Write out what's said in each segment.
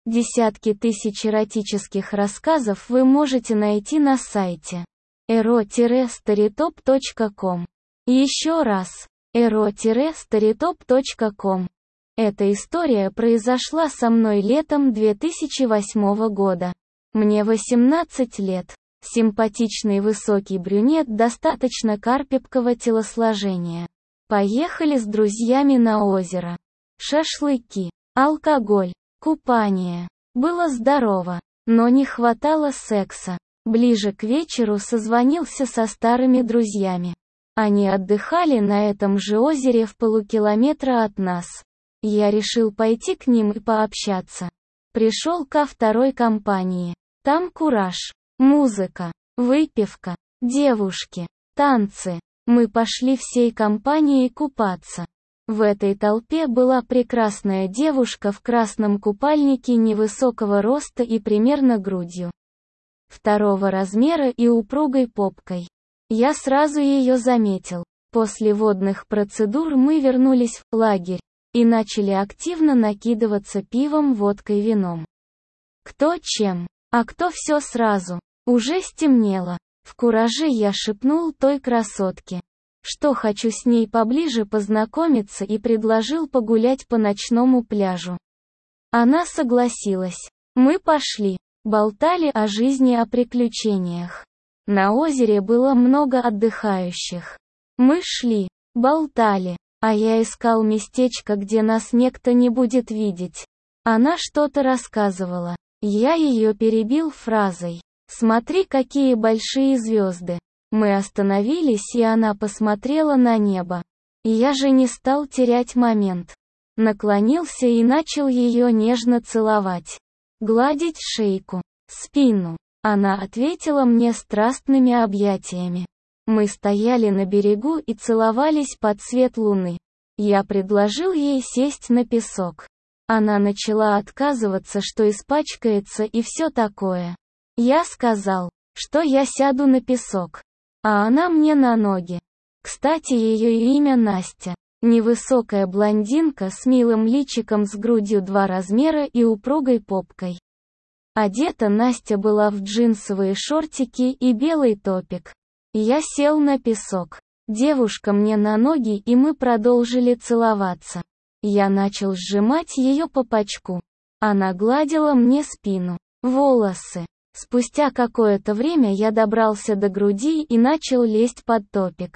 Десятки тысяч эротических рассказов вы можете найти на сайте ero-storytop.com. Еще раз, ero-storytop.com. Эта история произошла со мной летом 2008 года. Мне 18 лет. Симпатичный высокий брюнет достаточно карпебкого телосложения. Поехали с друзьями на озеро. Шашлыки, алкоголь, купание. Было здорово, но не хватало секса. Ближе к вечеру созвонился со старыми друзьями. Они отдыхали на этом же озере в полукилометра от нас. Я решил пойти к ним и пообщаться. Пришел ко второй компании. Там кураж, музыка, выпивка, девушки, танцы. Мы пошли всей компанией купаться. В этой толпе была прекрасная девушка в красном купальнике невысокого роста и примерно грудью второго размера и упругой попкой. Я сразу ее заметил. После водных процедур мы вернулись в лагерь и начали активно накидываться пивом, водкой, вином. Кто чем, а кто все сразу. Уже стемнело. В кураже я шепнул той красотке, что хочу с ней поближе познакомиться, и предложил погулять по ночному пляжу. Она согласилась. Мы пошли, болтали о жизни, о приключениях. На озере было много отдыхающих. Мы шли, болтали, а я искал местечко, где нас никто не будет видеть. Она что-то рассказывала. Я ее перебил фразой: «Смотри, какие большие звезды». Мы остановились, и она посмотрела на небо. Я же не стал терять момент. Наклонился и начал ее нежно целовать. Гладить шейку, спину. Она ответила мне страстными объятиями. Мы стояли на берегу и целовались под свет луны. Я предложил ей сесть на песок. Она начала отказываться, что испачкается и все такое. Я сказал, что я сяду на песок, а она мне на ноги. Кстати, ее имя Настя. Невысокая блондинка с милым личиком, с грудью 2 размера и упругой попкой. Одета Настя была в джинсовые шортики и белый топик. Я сел на песок. Девушка мне на ноги, и мы продолжили целоваться. Я начал сжимать ее по пачку. Она гладила мне спину, волосы. Спустя какое-то время я добрался до груди и начал лезть под топик.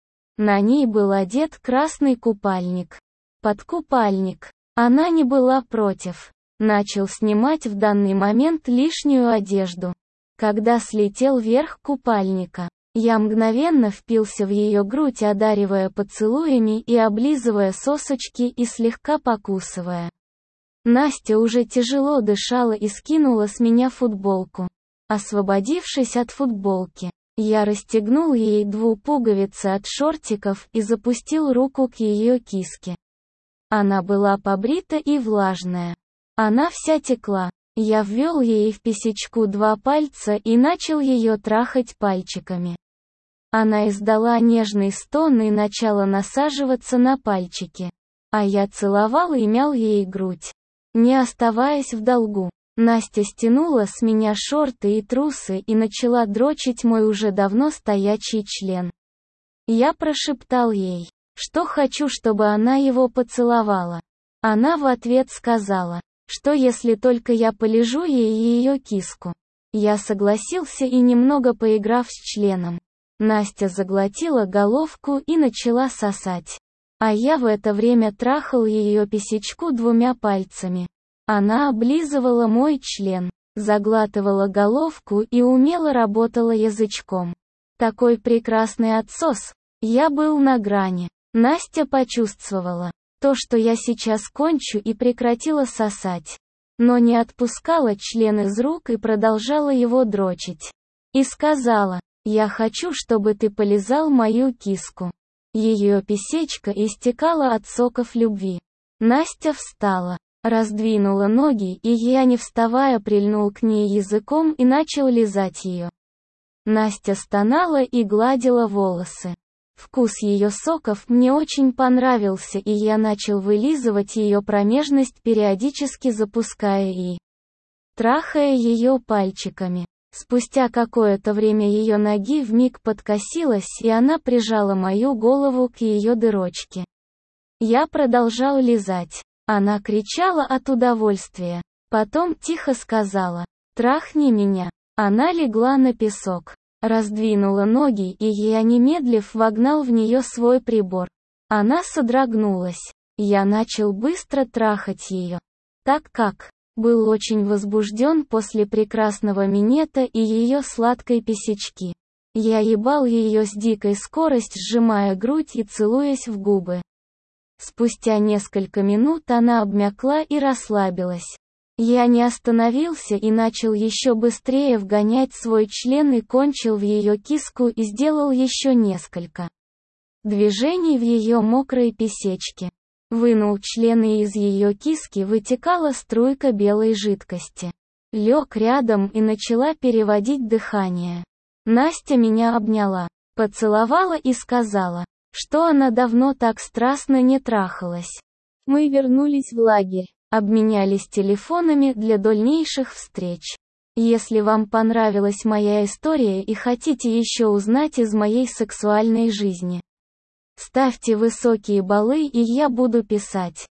На ней был одет красный купальник. Под купальник. Она не была против. Начал снимать в данный момент лишнюю одежду. Когда слетел верх купальника, я мгновенно впился в ее грудь, одаривая поцелуями и облизывая сосочки и слегка покусывая. Настя уже тяжело дышала и скинула с меня футболку. Освободившись от футболки, я расстегнул ей 2 пуговицы от шортиков и запустил руку к ее киске. Она была побрита и влажная. Она вся текла. Я ввел ей в писечку 2 пальца и начал ее трахать пальчиками. Она издала нежный стон и начала насаживаться на пальчики. А я целовал и мял ей грудь, не оставаясь в долгу. Настя стянула с меня шорты и трусы и начала дрочить мой уже давно стоячий член. Я прошептал ей, что хочу, чтобы она его поцеловала. Она в ответ сказала, что если только я полижу ей ее киску. Я согласился, и немного поиграв с членом, Настя заглотила головку и начала сосать. А я в это время трахал ее писечку 2 пальцами. Она облизывала мой член, заглатывала головку и умело работала язычком. Такой прекрасный отсос. Я был на грани. Настя почувствовала то, что я сейчас кончу, и прекратила сосать. Но не отпускала член из рук и продолжала его дрочить. И сказала: «Я хочу, чтобы ты полизал мою киску». Ее писечка истекала от соков любви. Настя встала, раздвинула ноги, и я, не вставая, прильнул к ней языком и начал лизать ее. Настя стонала и гладила волосы. Вкус ее соков мне очень понравился, и я начал вылизывать ее промежность, периодически запуская и трахая ее пальчиками. Спустя какое-то время ее ноги вмиг подкосилась, и она прижала мою голову к ее дырочке. Я продолжал лизать. Она кричала от удовольствия. Потом тихо сказала: «Трахни меня». Она легла на песок, раздвинула ноги, и я, немедлив, вогнал в нее свой прибор. Она содрогнулась. Я начал быстро трахать ее, так как был очень возбужден после прекрасного минета и ее сладкой писечки. Я ебал ее с дикой скоростью, сжимая грудь и целуясь в губы. Спустя несколько минут она обмякла и расслабилась. Я не остановился и начал еще быстрее вгонять свой член и кончил в ее киску и сделал еще несколько движений в ее мокрой писечке. Вынул член, и из ее киски вытекала струйка белой жидкости. Лег рядом и начала переводить дыхание. Настя меня обняла, поцеловала и сказала, что она давно так страстно не трахалась. Мы вернулись в лагерь, обменялись телефонами для дальнейших встреч. Если вам понравилась моя история и хотите еще узнать из моей сексуальной жизни, ставьте высокие баллы, и я буду писать